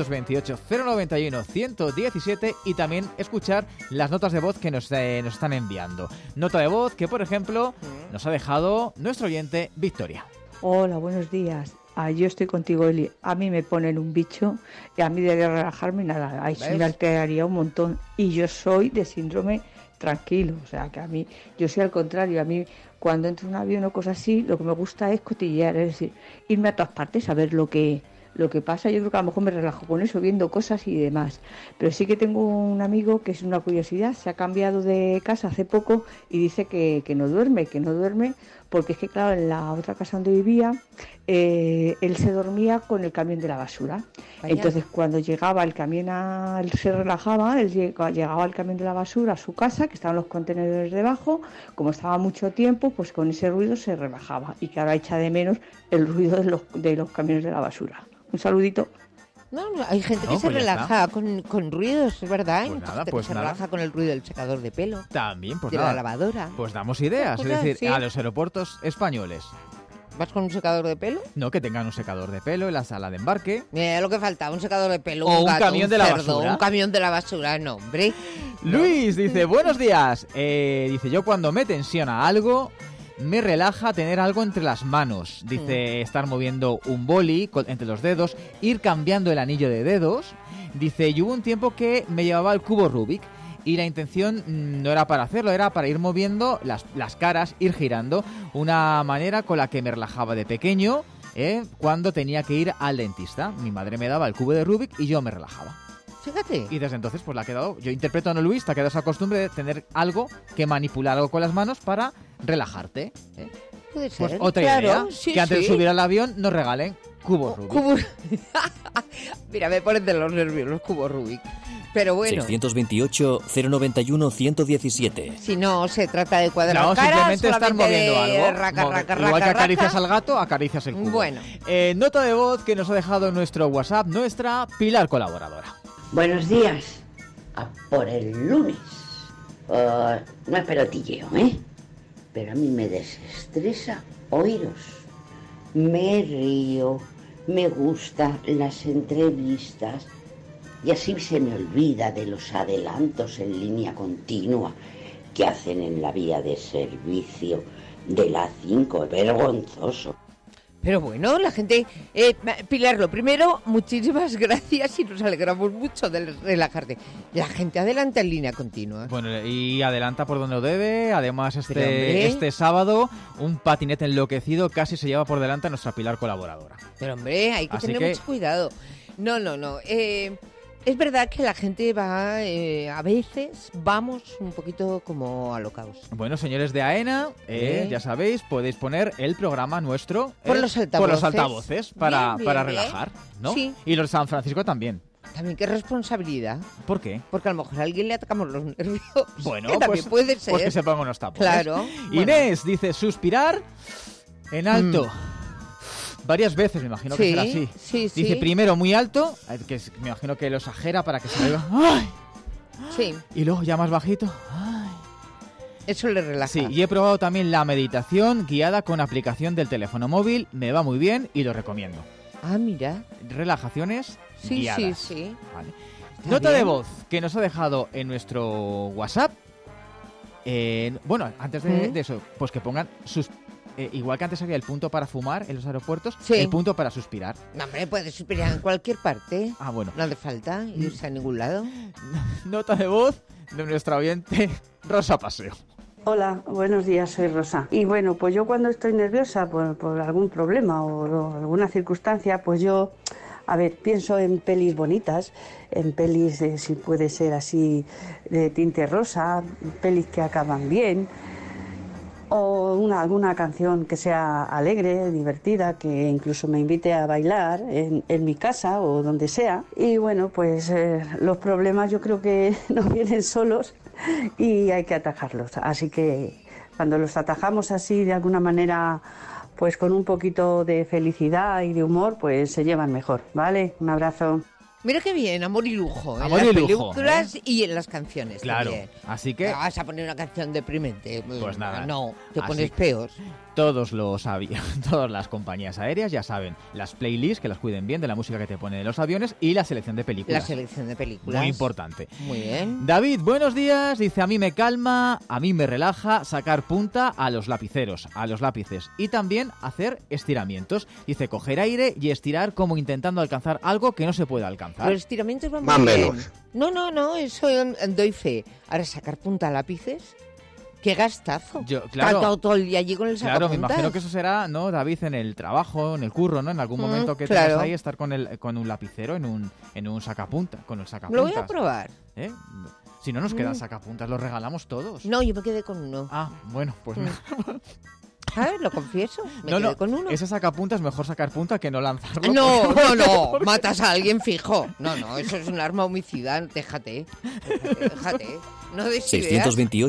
628-091-117 y también escuchar las notas de voz que nos están enviando. Nota de voz que, por ejemplo, nos ha dejado nuestro oyente Victoria. Hola, buenos días. Yo estoy contigo, Eli. A mí me ponen un bicho y a mí de relajarme nada. Ahí sí me alteraría un montón. Y yo soy de síndrome tranquilo. O sea, que a mí, yo soy al contrario. A mí, cuando entro en un avión o cosas así, lo que me gusta es cotillear. Es decir, irme a todas partes a ver lo que pasa. Yo creo que a lo mejor me relajo con eso, viendo cosas y demás. Pero sí que tengo un amigo que es una curiosidad. Se ha cambiado de casa hace poco y dice que no duerme, porque es que, claro, en la otra casa donde vivía, él se dormía con el camión de la basura. Vaya. Entonces, cuando llegaba el camión, él se relajaba, él llegaba el camión de la basura a su casa, que estaban los contenedores debajo, como estaba mucho tiempo, pues con ese ruido se relajaba. Y que ahora echa de menos el ruido de los camiones de la basura. Un saludito. No, hay gente que se relaja con ruidos, es verdad. Pues nada, se relaja con el ruido del secador de pelo. También, pues de nada. la lavadora. Pues damos ideas, Pues es decir, sí. a los aeropuertos españoles. ¿Vas con un secador de pelo? No, que tengan un secador de pelo en la sala de embarque. Mira lo que faltaba, un secador de pelo, O un gato, camión de la cerdo, basura. un camión de la basura, no, hombre. Luis dice, buenos días. Dice, yo cuando me tensiona algo, me relaja tener algo entre las manos. Dice, estar moviendo un boli entre los dedos, ir cambiando el anillo de dedos. Dice, y hubo un tiempo que me llevaba el cubo Rubik. Y la intención no era para hacerlo, era para ir moviendo las caras, ir girando. Una manera con la que me relajaba de pequeño, cuando tenía que ir al dentista. Mi madre me daba el cubo de Rubik y yo me relajaba. Fíjate. Y desde entonces pues la ha quedado, yo interpreto a Luis, te ha quedado esa costumbre de tener algo, que manipular algo con las manos para relajarte. Puede ser, Pues otra claro, idea, sí, que antes sí. de subir al avión nos regalen cubos Rubik. Mira, me ponen de los nervios los cubos Rubik. Pero bueno, 628-091-117. si no se trata de cuadrar No, caras, simplemente estar solamente moviendo algo. Igual que acaricias raca. al gato, acaricias el cubo. Bueno. Nota de voz que nos ha dejado en nuestro WhatsApp nuestra Pilar colaboradora. Buenos días. A por el lunes. No es pelotilleo, pero a mí me desestresa oíros. Me río, me gustan las entrevistas y así se me olvida de los adelantos en línea continua que hacen en la vía de servicio de la 5. Es vergonzoso. Pero bueno, la gente... Pilar, lo primero, muchísimas gracias y nos alegramos mucho de relajarte. La gente adelanta en línea continua. Bueno, y adelanta por donde lo debe. Además, Pero, hombre. este sábado, un patinete enloquecido casi se lleva por delante a nuestra Pilar colaboradora. Pero hombre, hay que Así tener que- mucho cuidado. No. Es verdad que la gente va, a veces vamos un poquito como alocados. Bueno, señores de AENA, ya sabéis, podéis poner el programa nuestro Por los altavoces. para Bien, bien, relajar, ¿no? Sí. Y los de San Francisco también. También qué responsabilidad. ¿Por qué? Porque a lo mejor a alguien le atacamos los nervios. Bueno, que también puede ser. pues que se pongan unos tapones. Claro. Inés dice, suspirar en alto. Varias veces, me imagino que Sí, será así. sí. Dice primero muy alto, me imagino que lo exagera para que se oiga. ¡Ay! Sí. Y luego ya más bajito. Eso le relaja. Sí, y he probado también la meditación guiada con aplicación del teléfono móvil. Me va muy bien y lo recomiendo. Ah, mira. Relajaciones Sí, guiadas. sí. Vale. Está Nota de bien. voz que nos ha dejado en nuestro WhatsApp. Bueno, antes de eso, pues que pongan sus... igual que antes había el punto para fumar en los aeropuertos, Sí. el punto para suspirar. No, hombre, puedes suspirar en cualquier parte. Ah, bueno. No hace falta irse a ningún lado. Nota de voz de nuestra oyente Rosa Paseo. Hola, buenos días, soy Rosa. Y bueno, pues yo cuando estoy nerviosa por algún problema o alguna circunstancia, pues yo, a ver, pienso en pelis bonitas, en pelis, si puede ser así, de tinte rosa, pelis que acaban bien, o alguna canción que sea alegre, divertida, que incluso me invite a bailar en mi casa o donde sea. Y bueno, pues los problemas yo creo que no vienen solos y hay que atajarlos. Así que cuando los atajamos así de alguna manera, pues con un poquito de felicidad y de humor, pues se llevan mejor, ¿vale? Un abrazo. Mira qué bien, amor y lujo. Amor en y las lujo, películas y en las canciones Claro, también. así que... No vas a poner una canción deprimente. Pues nada. No, te Así pones que peor. Todas las compañías aéreas ya saben, las playlists que las cuiden bien de la música que te ponen en los aviones y la selección de películas. La selección de películas. Muy importante. Muy bien. David, buenos días. Dice, a mí me calma, a mí me relaja sacar punta a los lapiceros, a los lápices. Y también hacer estiramientos. Dice, coger aire y estirar como intentando alcanzar algo que no se puede alcanzar. Los estiramientos van Más muy bien. menos. No, eso doy fe. Ahora, sacar punta a lápices, qué gastazo. Claro. Tanto todo el día allí con el Claro, me sacapuntas. imagino que eso será, ¿no, David, en el trabajo, en el curro, ¿no? En algún momento que claro. tengas ahí estar con un lapicero en un sacapunta, con el sacapuntas. Lo voy a probar. Si no nos quedan sacapuntas, los regalamos todos. No, yo me quedé con uno. Ah, bueno, pues ¿Sabes? Lo confieso. Me no, quedé con uno. Ese sacapuntas es mejor sacar punta que no lanzarlo. No, porque- no, porque- matas a alguien fijo. No, eso es un arma homicida. Déjate. No des ideas.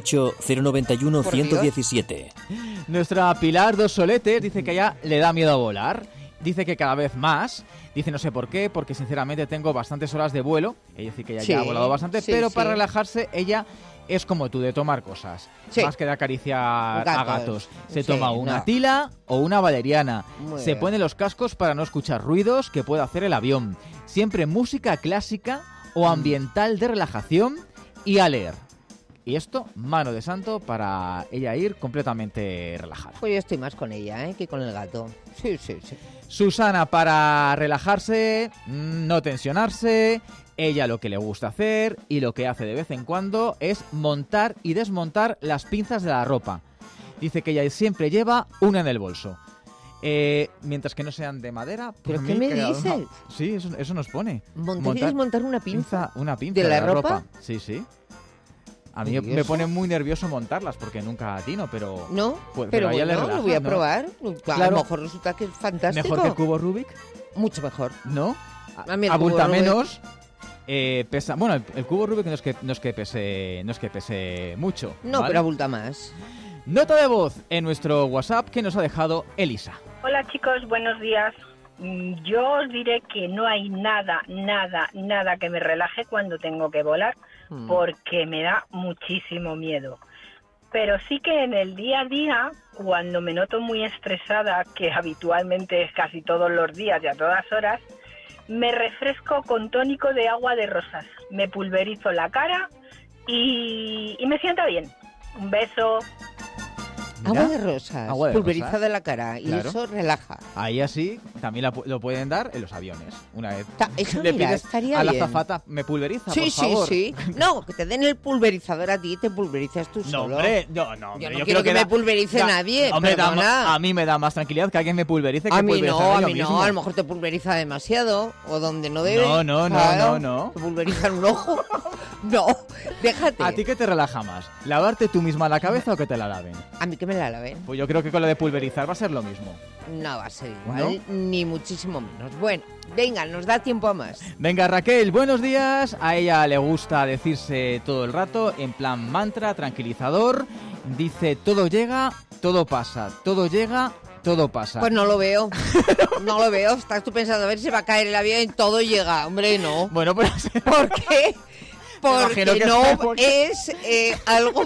628-091-117. Nuestra Pilar Dos Soletes dice que a ella le da miedo a volar. Dice que cada vez más. Dice no sé por qué, porque sinceramente tengo bastantes horas de vuelo. Es decir, que ella ya ha volado bastante, sí, pero sí. para relajarse ella es como tú, de tomar cosas. Sí. Más que de acariciar a gatos. Se Sí, toma una no. tila o una valeriana. Muy Se bien. pone los cascos para no escuchar ruidos que pueda hacer el avión. Siempre música clásica o ambiental de relajación y a leer. Y esto, mano de santo, para ella ir completamente relajada. Pues yo estoy más con ella, que con el gato. Sí. Susana, para relajarse, no tensionarse, ella lo que le gusta hacer y lo que hace de vez en cuando es montar y desmontar las pinzas de la ropa. Dice que ella siempre lleva una en el bolso. Mientras que no sean de madera. ¿Pero por qué mí, me cada dices? uno- Sí, eso nos pone. ¿Montar y desmontar una pinza? Una pinza ¿De la ropa? Sí. A mí ¿Y me eso? pone muy nervioso montarlas porque nunca atino, pero... No, pues, pero a ella le bueno, relaja, lo voy a ¿no? probar. A Claro. lo mejor resulta que es fantástico. ¿Mejor que el cubo Rubik? Mucho mejor. ¿No? A mí el Abulta cubo Rubik- menos. Pesa, bueno, el cubo Rubik no es que pese mucho. No, ¿vale? pero abulta más. Nota de voz en nuestro WhatsApp que nos ha dejado Elisa. Hola chicos, buenos días. Yo os diré que no hay nada que me relaje cuando tengo que volar, porque me da muchísimo miedo. Pero sí que en el día a día, cuando me noto muy estresada, que habitualmente es casi todos los días y a todas horas, me refresco con tónico de agua de rosas. Me pulverizo la cara y me sienta bien. Un beso. Agua de rosas, Agua de pulverizada rosas. en la cara, y Claro. eso relaja. Ahí así también lo pueden dar en los aviones. Una vez Eso, le mira, pides estaría a la bien. azafata, me pulveriza, Sí, por sí, favor. sí. No, que te den el pulverizador a ti y te pulverizas tú No, solo. hombre, no. Yo no creo quiero que me da- pulverice da- nadie, Hombre, perdona. a mí me da más tranquilidad que alguien me pulverice que A mí pulverizarme no, yo a mí mismo. no. A lo mejor te pulveriza demasiado o donde no debe. No. Te pulveriza un ojo. No, déjate. ¿A ti qué te relaja más? ¿Lavarte tú misma la cabeza o que te la laven? A mí que me la laven. Pues yo creo que con lo de pulverizar va a ser lo mismo. No va a ser igual, ni muchísimo menos. Bueno, venga, nos da tiempo a más. Venga, Raquel, buenos días. A ella le gusta decirse todo el rato, en plan mantra, tranquilizador. Dice, todo llega, todo pasa. Todo llega, todo pasa. Pues no lo veo. No lo veo. Estás tú pensando, a ver si va a caer el avión y todo llega. Hombre, no. Bueno, pues... ¿Por qué? Porque imagino que no es porque- es algo...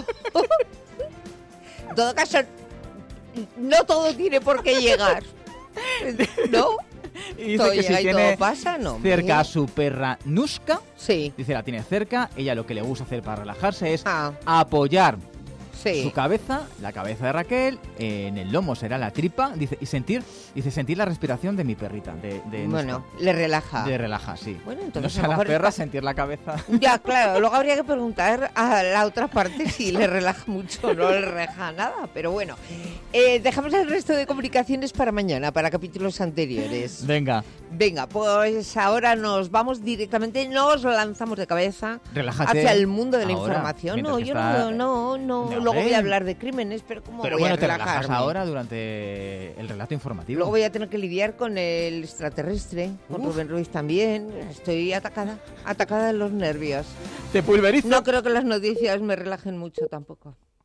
En todo caso, no todo tiene por qué llegar. ¿No? Y dice Todo que llega si y tiene todo pasa, no. hombre. cerca a su perra Nuska, sí. Dice, la tiene cerca. Ella lo que le gusta hacer para relajarse es apoyar Sí. su cabeza, la cabeza de Raquel, en el lomo será la tripa, dice, y sentir la respiración de mi perrita, de Bueno, Nuska. le relaja. Le relaja, sí. Bueno, No entonces sé a a lo la mejor perra está- sentir la cabeza. Ya, claro, luego habría que preguntar a la otra parte si le relaja mucho o no le relaja nada, pero bueno. Dejamos el resto de comunicaciones para mañana, para capítulos anteriores. Venga, Venga, pues ahora nos vamos directamente, nos lanzamos de cabeza relájate. hacia el mundo de la ahora, información. mientras No, que yo está- no, luego voy hombre. a hablar de crímenes, pero ¿cómo Pero voy bueno, a te relajas relajarme? ahora durante el relato informativo. Luego voy a tener que lidiar con el extraterrestre, con Rubén Ruiz también. Estoy atacada de los nervios. Te pulverizo. No creo que las noticias me relajen mucho tampoco.